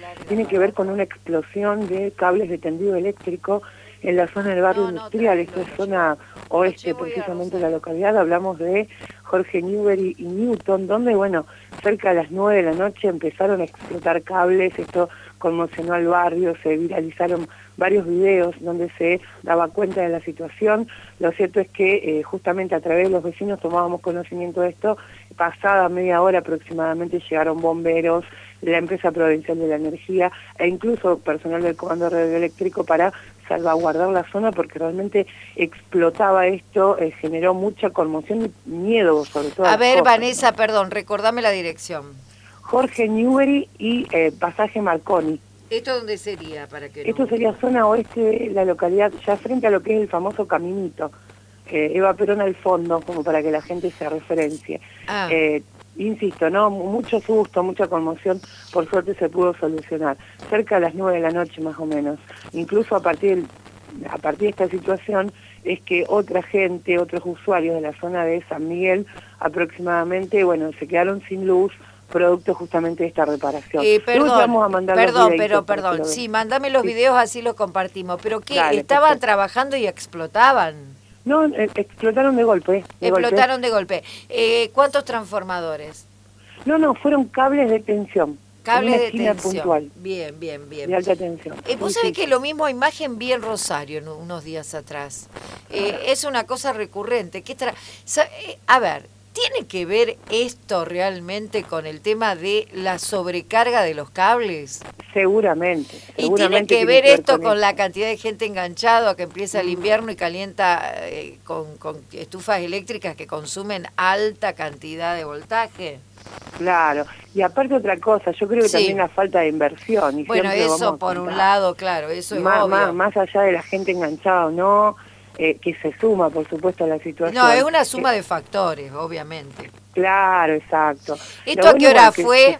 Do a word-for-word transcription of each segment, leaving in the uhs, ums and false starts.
tiene que ver con una explosión de cables de tendido eléctrico en la zona del barrio No, no, industrial. Esto es tranquilo, zona oeste, llevo a precisamente de la Rosario. localidad. Hablamos de Jorge Newbery y Newton, donde, bueno, cerca de las nueve de la noche empezaron a explotar cables. Esto conmocionó al barrio, se viralizaron varios videos donde se daba cuenta de la situación. Lo cierto es que eh, justamente a través de los vecinos tomábamos conocimiento de esto. Pasada media hora aproximadamente llegaron bomberos, la empresa provincial de la energía e incluso personal del comando radioeléctrico para salvaguardar la zona, porque realmente explotaba esto, eh, generó mucha conmoción y miedo sobre todo. A ver, cosas, Vanessa, ¿no? perdón, recordame la dirección. Jorge Newbery y eh, Pasaje Marconi. ¿Esto dónde sería para que Esto no sería busquemos? zona oeste de la localidad, ya frente a lo que es el famoso caminito. Eh, Eva Perón al fondo, como para que la gente se referencie. Ah, Eh, insisto, ¿no? Mucho susto, mucha conmoción, por suerte se pudo solucionar. Cerca de las nueve de la noche más o menos. Incluso a partir, a partir de esta situación es que otra gente, otros usuarios de la zona de San Miguel aproximadamente, bueno, se quedaron sin luz, producto justamente de esta reparación. eh, Luego te perdón, vamos a mandar perdón, los pero videitos para que perdón. lo veas. Sí, mándame los Sí, videos, así los compartimos. ¿Pero qué? dale, ¿Estaban perfecto. trabajando y explotaban? No, eh, explotaron de golpe, de golpe. Explotaron de golpe. Eh, ¿Cuántos transformadores? No, no, fueron cables de tensión, en una Cables de esquina tensión. puntual, Bien, bien, bien. de alta tensión. Eh, vos Sí, sabés sí. que lo mismo imagen vi en Rosario en unos días atrás. Eh, es una cosa recurrente. Que tra Sa eh, a ver, ¿tiene que ver esto realmente con el tema de la sobrecarga de los cables? Seguramente, ¿Y seguramente tiene que ver esto con, con eso. la cantidad de gente enganchada que empieza el Mm, invierno y calienta eh, con, con estufas eléctricas que consumen alta cantidad de voltaje? claro, y aparte otra cosa, yo creo que también Sí. la falta de inversión, y Bueno, siempre lo vamos eso a por un contar, lado, claro, eso es más, más, obvio. más allá de la gente enganchada o no, eh, que se suma, por supuesto, a la No, es situación. una Eh, suma de factores, obviamente. claro, exacto. ¿Esto Lo a qué bueno, hora bueno, que, fue? que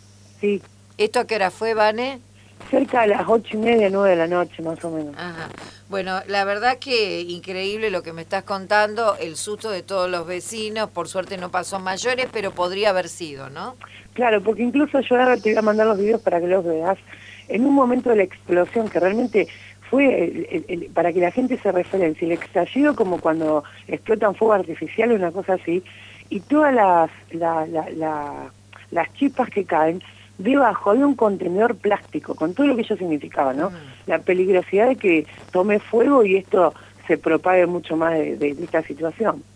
sí, ¿Esto a qué hora fue, Vane? cerca de las ocho y media, nueve de la noche, más o menos. Ajá. Bueno, la verdad que increíble lo que me estás contando, el susto de todos los vecinos, por suerte no pasó a mayores, pero podría haber sido, ¿no? Claro, porque incluso yo ahora te voy a mandar los videos para que los veas. En un momento de la explosión, que realmente fue, el, el, el, para que la gente se referencie, el estallido como cuando explotan fuego artificial, una cosa así, y todas las, la, la, la, las chispas que caen debajo de un contenedor plástico, con todo lo que ello significaba, ¿no? Mm. La peligrosidad de que tome fuego y esto se propague mucho más de, de, de esta situación.